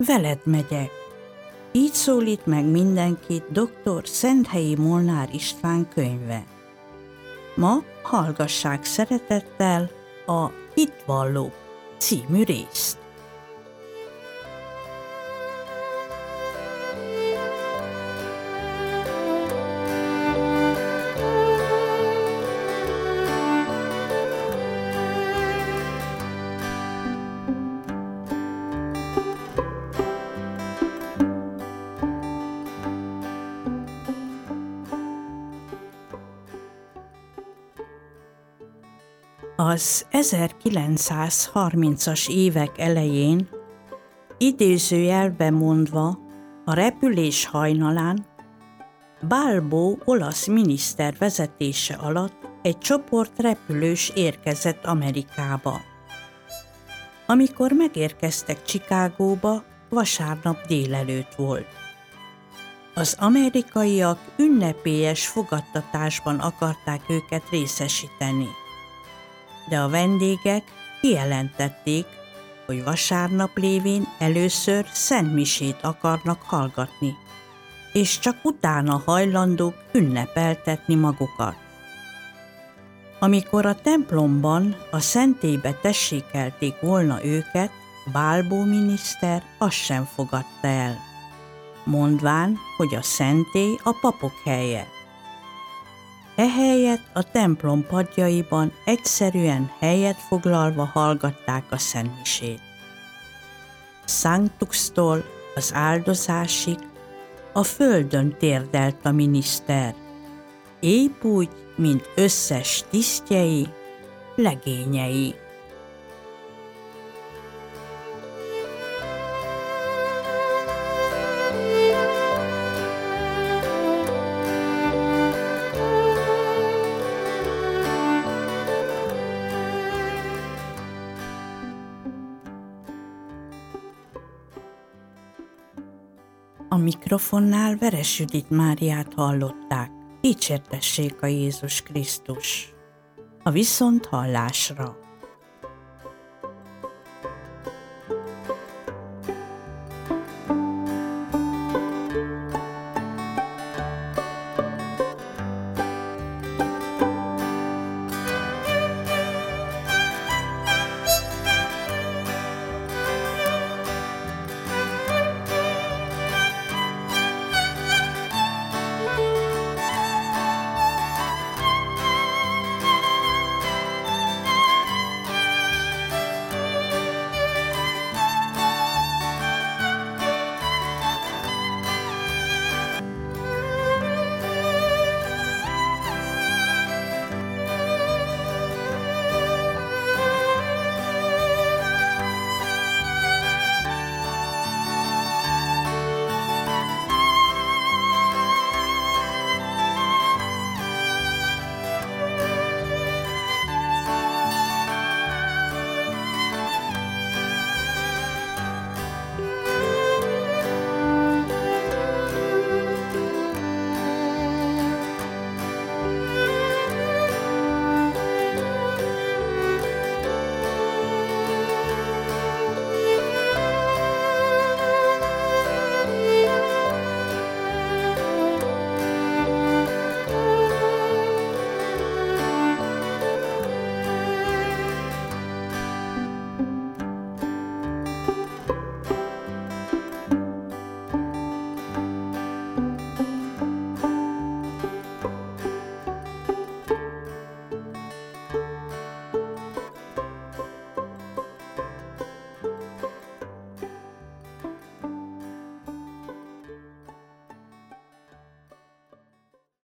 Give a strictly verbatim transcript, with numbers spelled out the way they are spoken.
veled megyek. Így szólít meg mindenkit doktor Szenthelyi Molnár István könyve. Ma hallgassák szeretettel a Hitvallók című részt. Az ezerkilencszázharmincas évek elején, idézőjelben mondva, a repülés hajnalán Balbo olasz miniszter vezetése alatt egy csoport repülős érkezett Amerikába. Amikor megérkeztek Chicagóba, vasárnap délelőtt volt. Az amerikaiak ünnepélyes fogadtatásban akarták őket részesíteni, de a vendégek kijelentették, hogy vasárnap lévén először szentmisét akarnak hallgatni, és csak utána hajlandók ünnepeltetni magukat. Amikor a templomban a szentélybe tessékelték volna őket, Balbo miniszter azt sem fogadta el, mondván, hogy a szentély a papok helye. Ehelyett a templom padjaiban egyszerűen helyet foglalva hallgatták a szentmisét. Sanctusztól az áldozásig a földön térdelt a miniszter, épp úgy, mint összes tisztjei, legényei. A mikrofonnál Veres Judit Máriát hallották. Dicsértessék a Jézus Krisztus! A viszonthallásra!